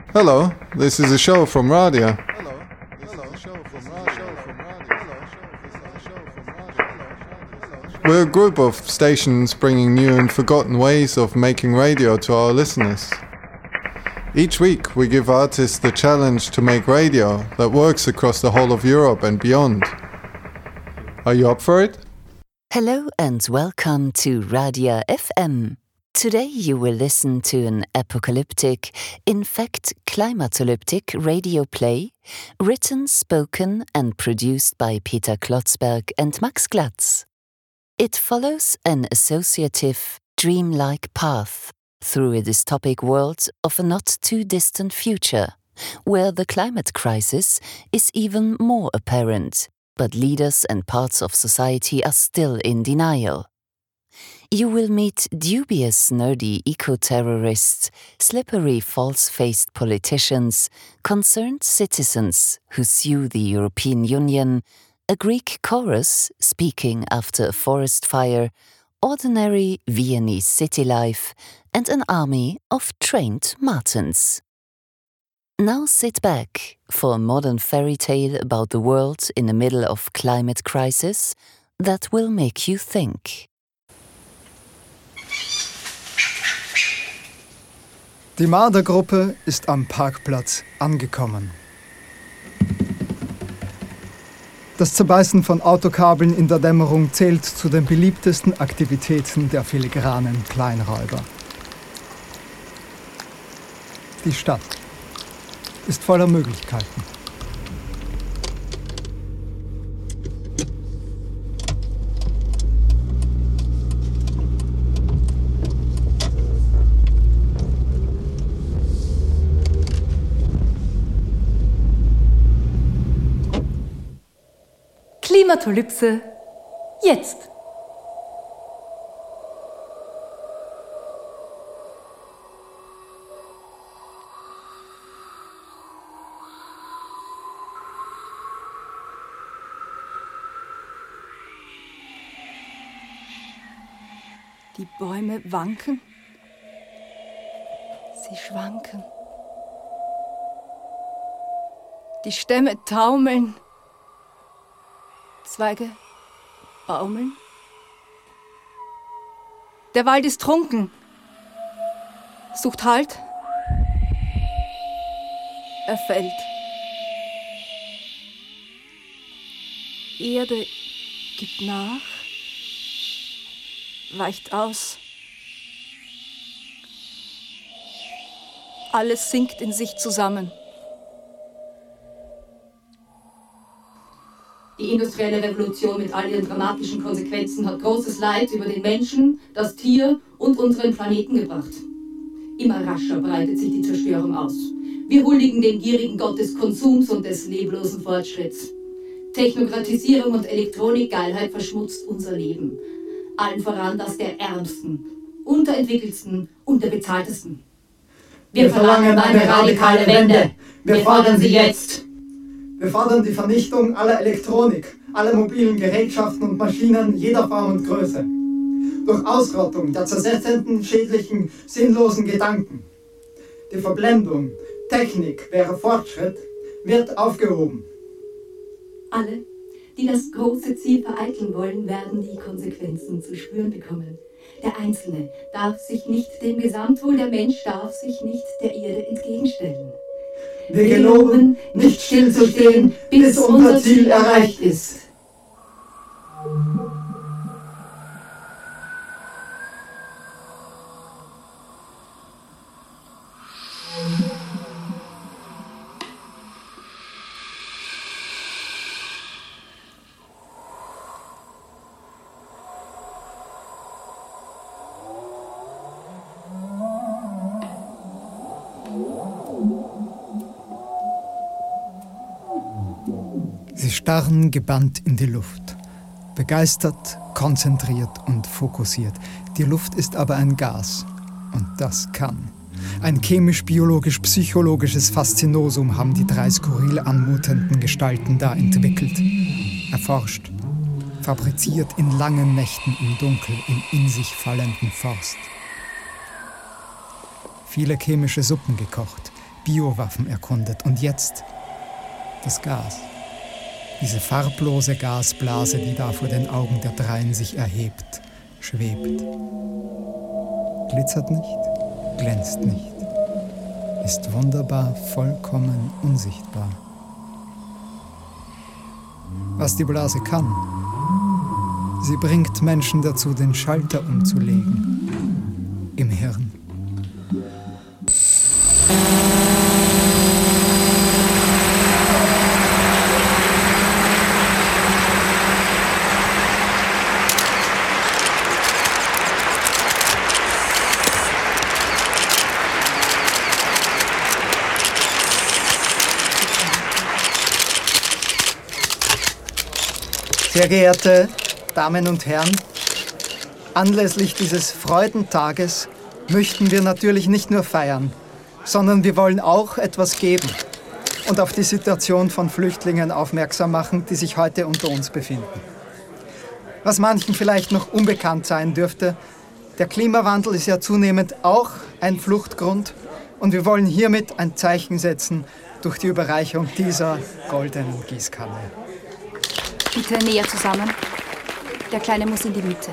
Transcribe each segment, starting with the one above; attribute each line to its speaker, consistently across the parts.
Speaker 1: Hello, this is a show from Radio. We're a group of stations bringing new and forgotten ways of making radio to our listeners. Each week we give artists the challenge to make radio that works across the whole of Europe and beyond. Are you up for it?
Speaker 2: Hello and welcome to Radio FM. Today you will listen to an apocalyptic, in fact climatolyptic radio play, written, spoken and produced by Peter Klotzberg and Max Glatz. It follows an associative, dreamlike path through a dystopic world of a not-too-distant future, where the climate crisis is even more apparent, but leaders and parts of society are still in denial. You will meet dubious, nerdy eco-terrorists, slippery, false-faced politicians, concerned citizens who sue the European Union, a Greek chorus speaking after a forest fire, ordinary Viennese city life, and an army of trained Martins. Now sit back for a modern fairy tale about the world in the middle of climate crisis that will make you think.
Speaker 3: Die Mardergruppe ist am Parkplatz angekommen. Das Zerbeißen von Autokabeln in der Dämmerung zählt zu den beliebtesten Aktivitäten der filigranen Kleinräuber. Die Stadt ist voller Möglichkeiten.
Speaker 4: Klimatolypse, jetzt! Die Bäume wanken, sie schwanken. Die Stämme taumeln. Zweige baumeln. Der Wald ist trunken, sucht Halt. Er fällt. Erde gibt nach, weicht aus. Alles sinkt in sich zusammen.
Speaker 5: Die industrielle Revolution mit all ihren dramatischen Konsequenzen hat großes Leid über den Menschen, das Tier und unseren Planeten gebracht. Immer rascher breitet sich die Zerstörung aus. Wir huldigen dem gierigen Gott des Konsums und des leblosen Fortschritts. Technokratisierung und Elektronikgeilheit verschmutzt unser Leben. Allen voran das der Ärmsten, Unterentwickelsten und der Bezahltesten. Wir verlangen eine radikale Wende. Wir fordern sie jetzt.
Speaker 6: Wir fordern die Vernichtung aller Elektronik, aller mobilen Gerätschaften und Maschinen jeder Form und Größe. Durch Ausrottung der zersetzenden, schädlichen, sinnlosen Gedanken. Die Verblendung, Technik wäre Fortschritt, wird aufgehoben.
Speaker 5: Alle, die das große Ziel vereiteln wollen, werden die Konsequenzen zu spüren bekommen. Der Einzelne darf sich nicht dem Gesamtwohl, der Mensch darf sich nicht der Erde entgegenstellen.
Speaker 6: Wir geloben, nicht stillzustehen, bis unser Ziel erreicht ist.
Speaker 3: Sie starren gebannt in die Luft. Begeistert, konzentriert und fokussiert. Die Luft ist aber ein Gas. Und das kann. Ein chemisch-biologisch-psychologisches Faszinosum haben die drei skurril anmutenden Gestalten da entwickelt. Erforscht. Fabriziert in langen Nächten im Dunkel, im in sich fallenden Forst. Viele chemische Suppen gekocht. Biowaffen erkundet. Und jetzt das Gas. Diese farblose Gasblase, die da vor den Augen der Dreien sich erhebt, schwebt. Glitzert nicht, glänzt nicht, ist wunderbar, vollkommen unsichtbar. Was die Blase kann, sie bringt Menschen dazu, den Schalter umzulegen. Im Hirn.
Speaker 6: Sehr geehrte Damen und Herren, anlässlich dieses Freudentages möchten wir natürlich nicht nur feiern, sondern wir wollen auch etwas geben und auf die Situation von Flüchtlingen aufmerksam machen, die sich heute unter uns befinden. Was manchen vielleicht noch unbekannt sein dürfte, der Klimawandel ist ja zunehmend auch ein Fluchtgrund und wir wollen hiermit ein Zeichen setzen durch die Überreichung dieser goldenen Gießkanne.
Speaker 4: Bitte näher zusammen. Der Kleine muss in die Mitte.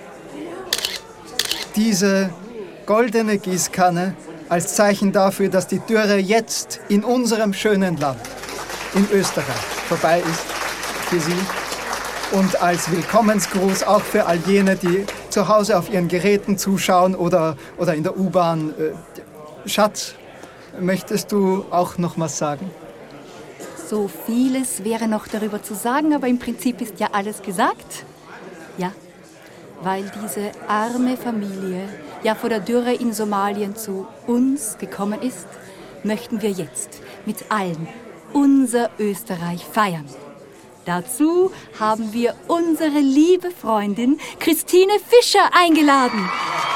Speaker 6: Diese goldene Gießkanne als Zeichen dafür, dass die Dürre jetzt in unserem schönen Land, in Österreich, vorbei ist für Sie. Und als Willkommensgruß auch für all jene, die zu Hause auf ihren Geräten zuschauen oder in der U-Bahn. Schatz, möchtest du auch noch was sagen?
Speaker 4: So vieles wäre noch darüber zu sagen, aber im Prinzip ist ja alles gesagt. Ja, weil diese arme Familie ja vor der Dürre in Somalien zu uns gekommen ist, möchten wir jetzt mit allen unser Österreich feiern. Dazu haben wir unsere liebe Freundin Christine Fischer eingeladen.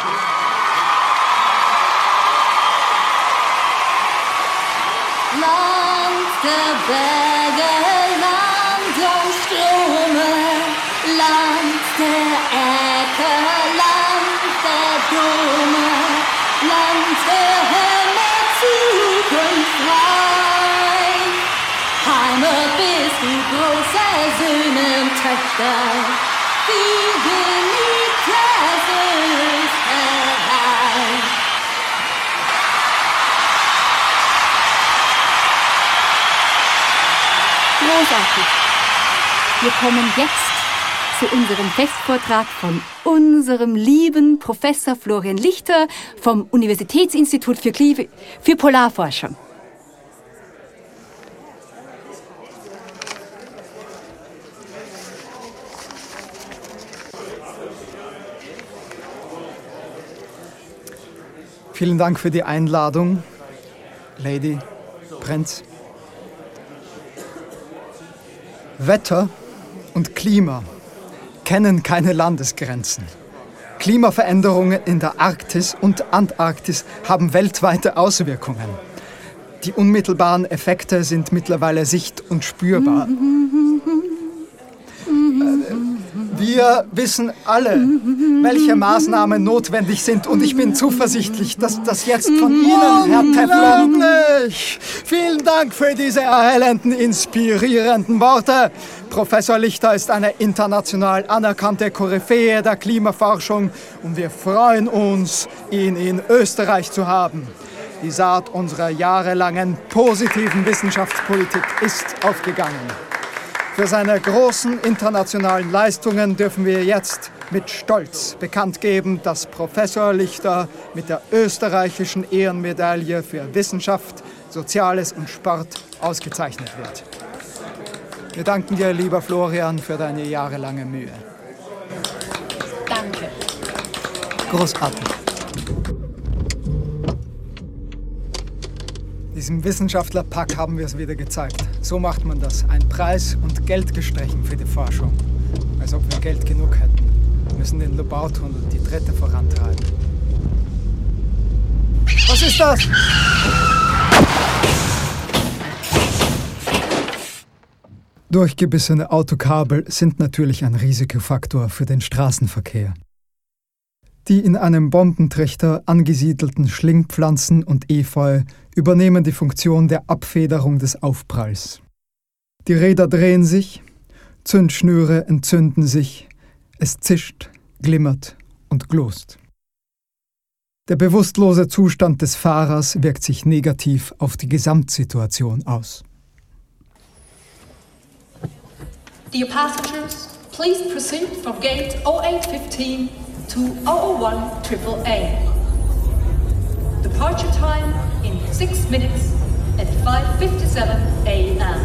Speaker 4: Land der Berge, Land und Strome, Land der Äcker, Land der Dome, Land der Himmel, Zukunft frei. Heimat bist du, große Söhne und Töchter, wie geliebtes Österreich. Großartig. Wir kommen jetzt zu unserem Festvortrag von unserem lieben Professor Florian Lichter vom Universitätsinstitut für Polarforschung.
Speaker 6: Vielen Dank für die Einladung, Lady Prinz. Wetter und Klima kennen keine Landesgrenzen. Klimaveränderungen in der Arktis und Antarktis haben weltweite Auswirkungen. Die unmittelbaren Effekte sind mittlerweile sicht- und spürbar. Wir wissen alle, welche Maßnahmen notwendig sind und ich bin zuversichtlich, dass das jetzt von Ihnen, Herr Teflon... Unglaublich! Vielen Dank für diese erhellenden, inspirierenden Worte. Professor Lichter ist eine international anerkannte Koryphäe der Klimaforschung und wir freuen uns, ihn in Österreich zu haben. Die Saat unserer jahrelangen positiven Wissenschaftspolitik ist aufgegangen. Für seine großen internationalen Leistungen dürfen wir jetzt mit Stolz bekannt geben, dass Professor Lichter mit der österreichischen Ehrenmedaille für Wissenschaft, Soziales und Sport ausgezeichnet wird. Wir danken dir, lieber Florian, für deine jahrelange Mühe.
Speaker 4: Danke.
Speaker 6: Großartig. Diesem Wissenschaftlerpack haben wir es wieder gezeigt. So macht man das. Ein Preis und Geld gestrichen für die Forschung. Als ob wir Geld genug hätten. Wir müssen den Lobautunnel die Dritte vorantreiben. Was ist das? Durchgebissene Autokabel sind natürlich ein Risikofaktor für den Straßenverkehr.
Speaker 3: Die in einem Bombentrichter angesiedelten Schlingpflanzen und Efeu übernehmen die Funktion der Abfederung des Aufpralls. Die Räder drehen sich, Zündschnüre entzünden sich, es zischt, glimmert und glost. Der bewusstlose Zustand des Fahrers wirkt sich negativ auf die Gesamtsituation aus.
Speaker 7: Dear passengers, please proceed from gate 0815 to 001 AAA. Departure time in 6 minutes at 5:57 a.m.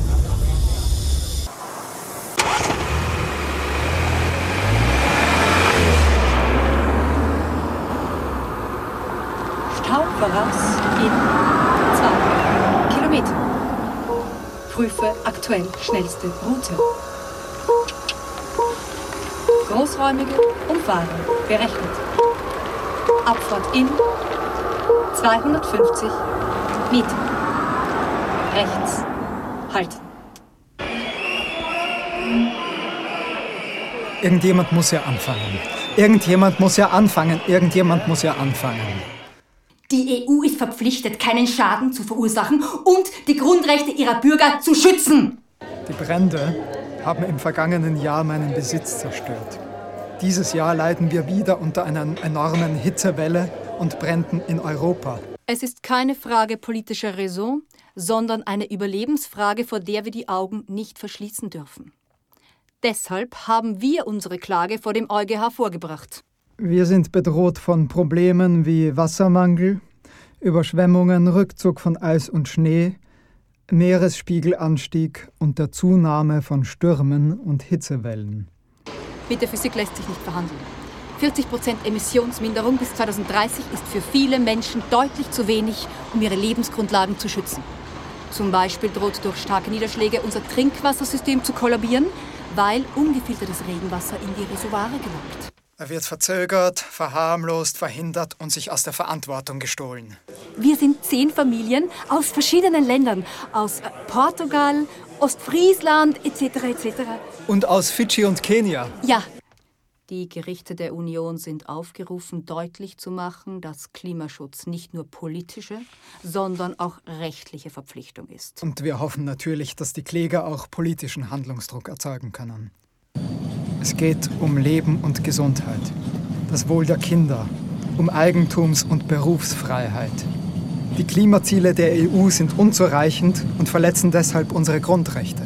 Speaker 7: Stau voraus in 2 Kilometern. Prüfe aktuell schnellste Route. Großräumige Umfahrung berechnet. Abfahrt in 250 Meter. Rechts halten.
Speaker 3: Irgendjemand muss ja anfangen. Irgendjemand muss ja anfangen. Irgendjemand muss ja anfangen.
Speaker 4: Die EU ist verpflichtet, keinen Schaden zu verursachen und die Grundrechte ihrer Bürger zu schützen.
Speaker 3: Die Brände haben im vergangenen Jahr meinen Besitz zerstört. Dieses Jahr leiden wir wieder unter einer enormen Hitzewelle und Bränden in Europa.
Speaker 4: Es ist keine Frage politischer Raison, sondern eine Überlebensfrage, vor der wir die Augen nicht verschließen dürfen. Deshalb haben wir unsere Klage vor dem EuGH vorgebracht.
Speaker 3: Wir sind bedroht von Problemen wie Wassermangel, Überschwemmungen, Rückzug von Eis und Schnee, Meeresspiegelanstieg und der Zunahme von Stürmen und Hitzewellen.
Speaker 4: Mit der Physik lässt sich nicht verhandeln. 40% Emissionsminderung bis 2030 ist für viele Menschen deutlich zu wenig, um ihre Lebensgrundlagen zu schützen. Zum Beispiel droht durch starke Niederschläge unser Trinkwassersystem zu kollabieren, weil ungefiltertes Regenwasser in die Reservoire gelangt.
Speaker 3: Er wird verzögert, verharmlost, verhindert und sich aus der Verantwortung gestohlen.
Speaker 4: Wir sind 10 Familien aus verschiedenen Ländern, aus Portugal, Ostfriesland etc. etc.
Speaker 3: Und aus Fidschi und Kenia.
Speaker 4: Ja. Die Gerichte der Union sind aufgerufen, deutlich zu machen, dass Klimaschutz nicht nur politische, sondern auch rechtliche Verpflichtung ist.
Speaker 3: Und wir hoffen natürlich, dass die Kläger auch politischen Handlungsdruck erzeugen können. Es geht um Leben und Gesundheit, das Wohl der Kinder, um Eigentums- und Berufsfreiheit. Die Klimaziele der EU sind unzureichend und verletzen deshalb unsere Grundrechte.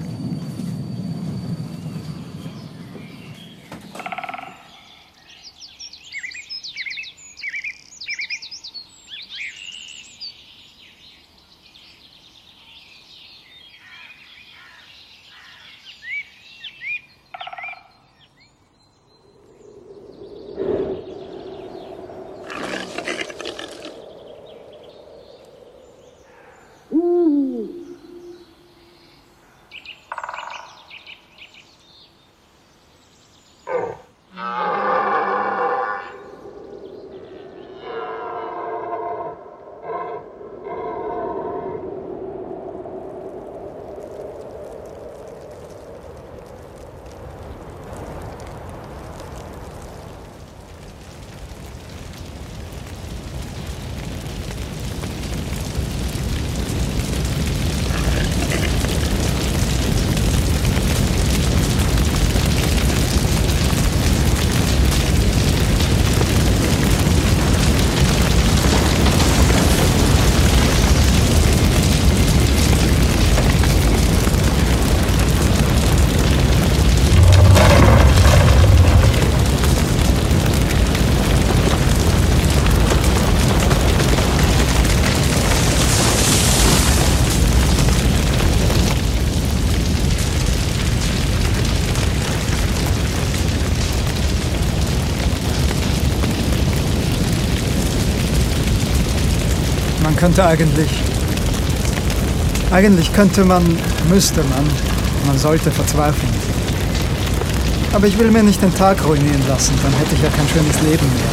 Speaker 3: Eigentlich könnte man, müsste man sollte verzweifeln. Aber ich will mir nicht den Tag ruinieren lassen, dann hätte ich ja kein schönes Leben mehr.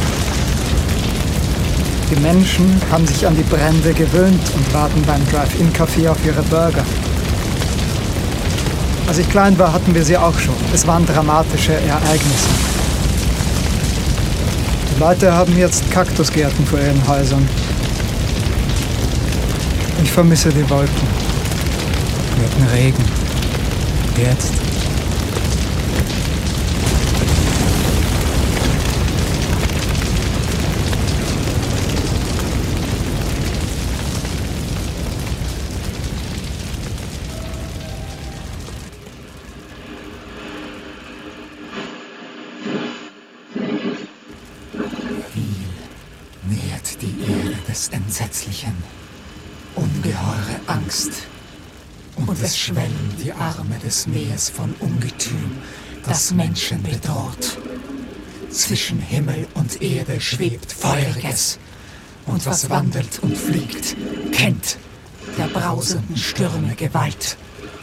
Speaker 3: Die Menschen haben sich an die Brände gewöhnt und warten beim Drive-In-Café auf ihre Burger. Als ich klein war, hatten wir sie auch schon. Es waren dramatische Ereignisse. Leute haben jetzt Kaktusgärten vor ihren Häusern. Ich vermisse die Wolken. Wir hatten Regen. Jetzt.
Speaker 8: Nährt die Erde des Entsetzlichen, ungeheure Angst, und es schwellen die Arme des Meers von Ungetüm, das Menschen bedroht. Zwischen Himmel und Erde schwebt Feuriges, und was wandelt und fliegt, kennt der brausenden Stürme Gewalt.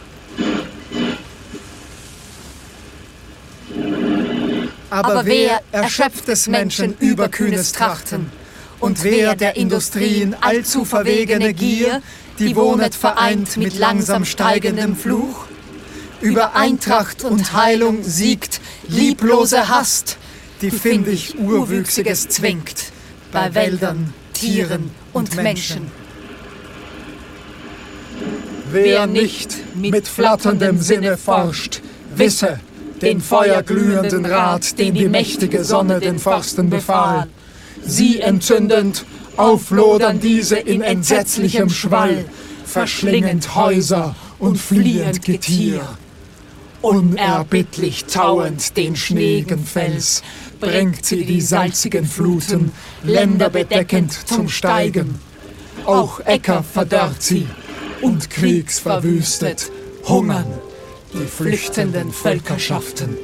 Speaker 3: Aber wer erschöpft des Menschen überkühnes Trachten? Und wer der Industrien allzu verwegene Gier, die wohnet vereint mit langsam steigendem Fluch? Über Eintracht und Heilung siegt lieblose Hast, die findig Urwüchsiges zwingt, bei Wäldern, Tieren und Menschen.
Speaker 8: Wer nicht mit flatterndem Sinne forscht, wisse den feuerglühenden Rat, den die mächtige Sonne den Forsten befahl. Sie entzündend, auflodern diese in entsetzlichem Schwall, verschlingend Häuser und fliehend Getier. Unerbittlich tauend den schneeigen Fels, bringt sie die salzigen Fluten, Länder bedeckend zum Steigen. Auch Äcker verdörrt sie und kriegsverwüstet hungern die flüchtenden Völkerschaften.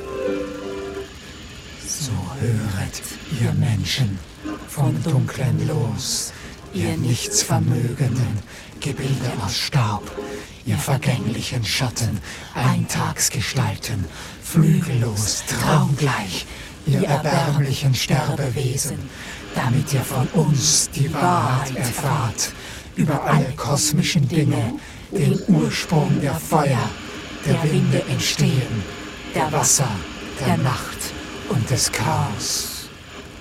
Speaker 8: So höret, ihr Menschen, vom Dunklen los, ihr Nichtsvermögenden, Gebilde aus Staub, ihr vergänglichen Schatten, Eintagsgestalten, flügellos, traumgleich, ihr erbärmlichen Sterbewesen, damit ihr von uns die Wahrheit erfahrt, über alle kosmischen Dinge, den Ursprung der Feuer, der Winde entstehen, der Wasser, der Nacht und des Chaos.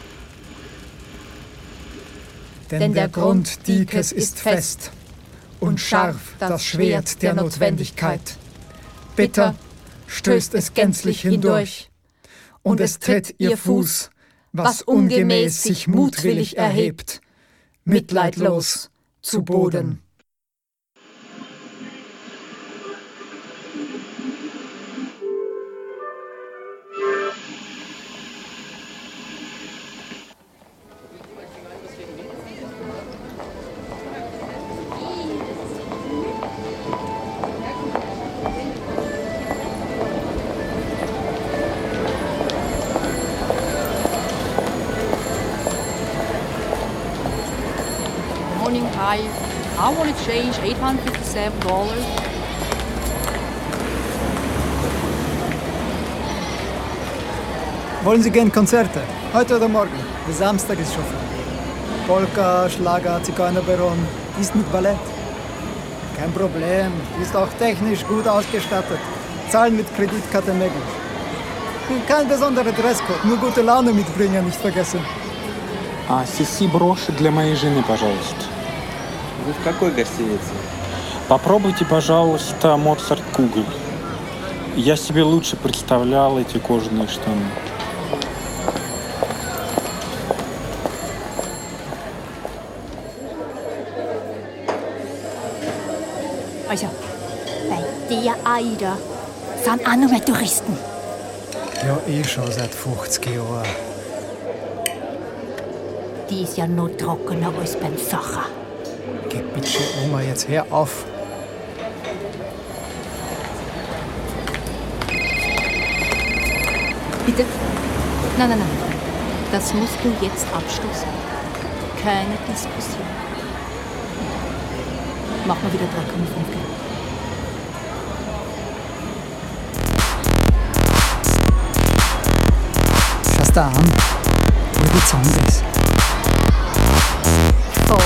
Speaker 3: Denn der Grund Dikes ist fest und scharf das Schwert der Notwendigkeit. Bitter stößt es gänzlich hindurch und es tritt ihr Fuß, was ungemäß sich mutwillig erhebt, mitleidlos zu Boden.
Speaker 9: Hi, I want to change $857.
Speaker 3: Wollen Sie gern Konzerte? Heute oder morgen? Der Samstag ist schon voll. Polka, Schlager, Zigeunerbaron, ist mit Ballett. Kein Problem, ist auch technisch gut ausgestattet. Zahlen mit Kreditkarte möglich. Kein besonderer Dresscode, nur gute Laune mitbringen, nicht vergessen.
Speaker 10: CC-броши для моей жены, пожалуйста.
Speaker 11: Вы в какой гостинице?
Speaker 10: Попробуйте, пожалуйста, Моцарт Кугель. Я себе лучше представлял эти кожаные штаны.
Speaker 4: Also, bei der Aida sind auch noch mehr Touristen.
Speaker 3: Ja, schon seit 50 Jahren.
Speaker 4: Die ist ja noch trockener als beim Sacher.
Speaker 3: Geh bitte, Oma, jetzt hör auf.
Speaker 4: Bitte? Nein. Das musst du jetzt abstoßen. Keine Diskussion. Mach mal wieder 3,5.
Speaker 3: Schau's da an, wie die Zunge ist.
Speaker 4: Voll.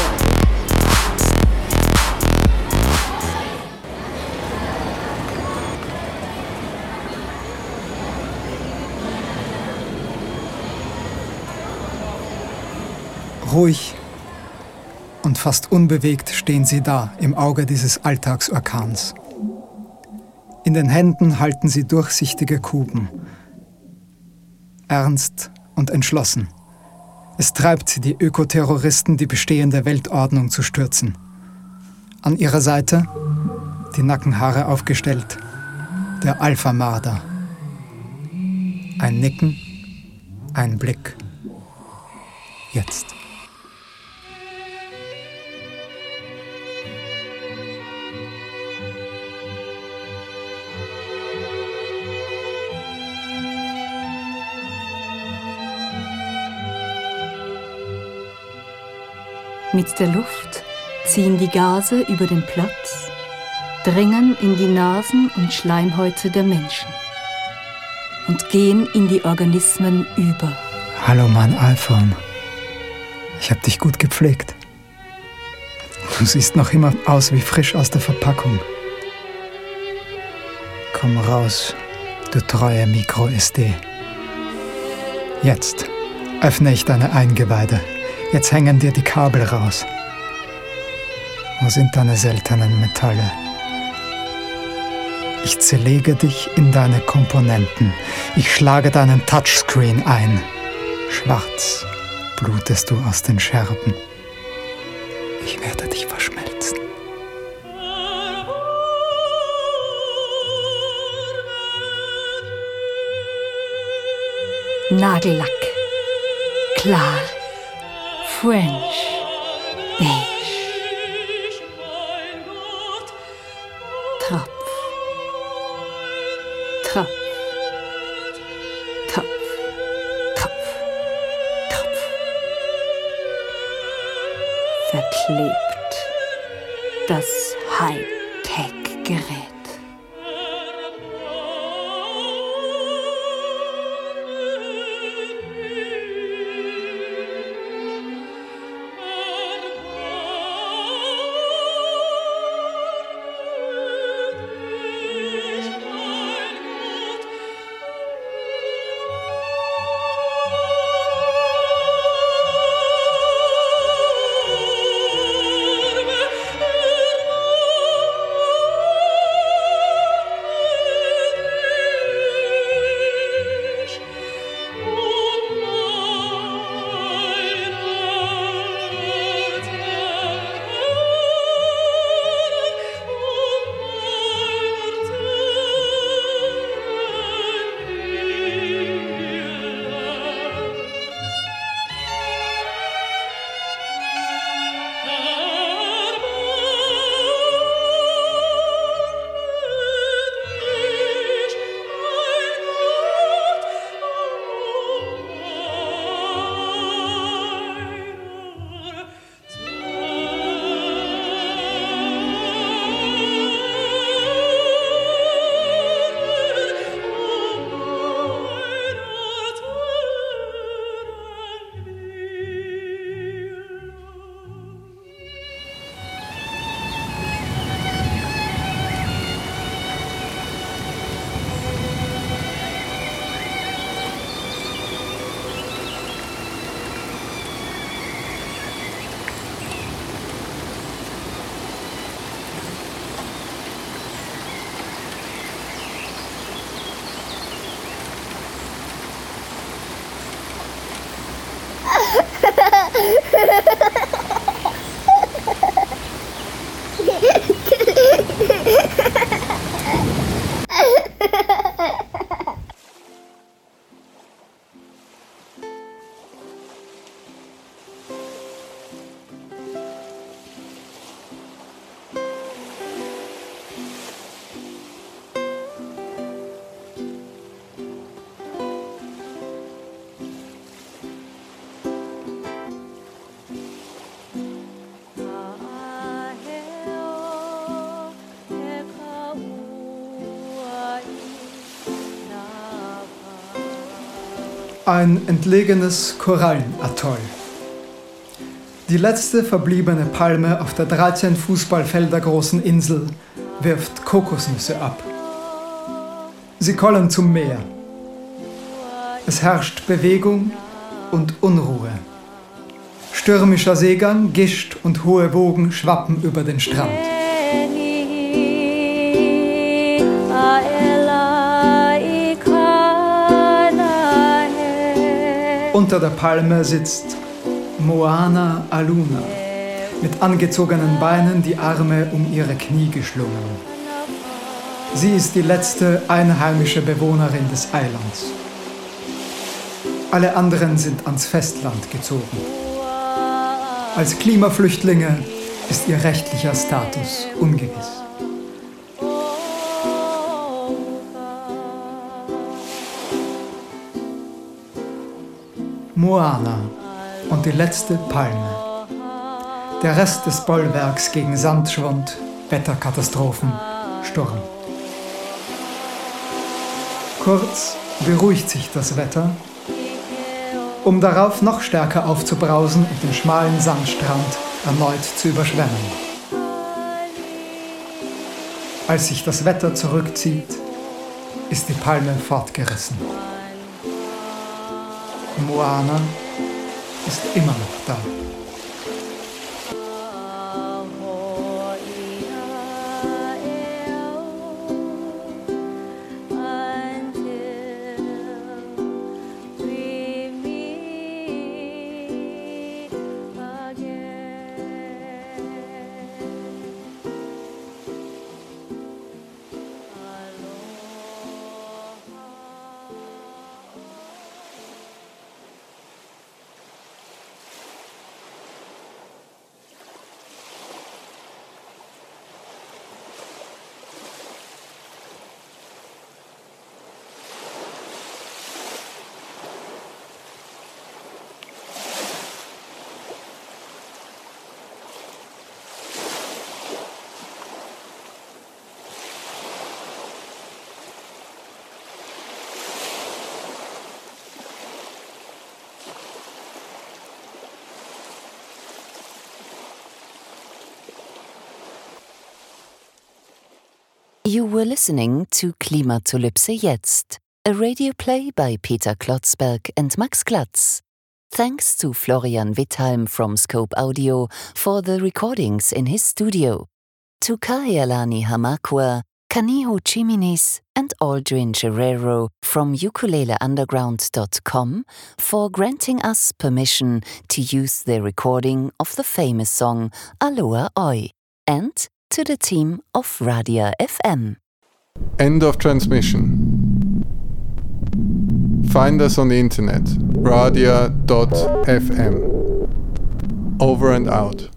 Speaker 3: Ruhig und fast unbewegt stehen sie da im Auge dieses Alltagsorkans. In den Händen halten sie durchsichtige Kuben. Ernst und entschlossen. Es treibt sie, die Ökoterroristen, die bestehende Weltordnung zu stürzen. An ihrer Seite, die Nackenhaare aufgestellt, der Alpha-Marder. Ein Nicken, ein Blick. Jetzt.
Speaker 4: Mit der Luft ziehen die Gase über den Platz, dringen in die Nasen und Schleimhäute der Menschen und gehen in die Organismen über.
Speaker 3: Hallo mein iPhone. Ich hab dich gut gepflegt. Du siehst noch immer aus wie frisch aus der Verpackung. Komm raus, du treue Micro-SD. Jetzt öffne ich deine Eingeweide. Jetzt hängen dir die Kabel raus. Wo sind deine seltenen Metalle? Ich zerlege dich in deine Komponenten. Ich schlage deinen Touchscreen ein. Schwarz blutest du aus den Scherben. Ich werde dich verschmelzen.
Speaker 4: Nagellack. Klar. French. Beige. Tropf. Tropf. Tropf. Tropf. Tropf. Verklebt. Das Hightech-Gerät.
Speaker 3: Ein entlegenes Korallenatoll. Die letzte verbliebene Palme auf der 13 Fußballfelder großen Insel wirft Kokosnüsse ab. Sie kollen zum Meer. Es herrscht Bewegung und Unruhe. Stürmischer Seegang, Gischt und hohe Wogen schwappen über den Strand. Unter der Palme sitzt Moana Aluna, mit angezogenen Beinen, die Arme um ihre Knie geschlungen. Sie ist die letzte einheimische Bewohnerin des Eilands. Alle anderen sind ans Festland gezogen. Als Klimaflüchtlinge ist ihr rechtlicher Status ungewiss. Moana und die letzte Palme. Der Rest des Bollwerks gegen Sandschwund, Wetterkatastrophen, Sturm. Kurz beruhigt sich das Wetter, um darauf noch stärker aufzubrausen und den schmalen Sandstrand erneut zu überschwemmen. Als sich das Wetter zurückzieht, ist die Palme fortgerissen. Moana ist immer noch da.
Speaker 2: You were listening to Klimatolypse jetzt, a radio play by Peter Klotzberg and Max Glatz. Thanks to Florian Wittheim from Scope Audio for the recordings in his studio. To Kahyalani Hamakwa, Kaniho Chiminis and Aldrin Guerrero from ukuleleunderground.com for granting us permission to use their recording of the famous song Aloha Oi, and to the team of Radia FM.
Speaker 1: End of transmission. Find us on the internet, radia.fm. Over and out.